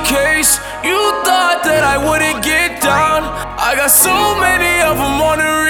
case you thought that I wouldn't get down. I got so many of them on the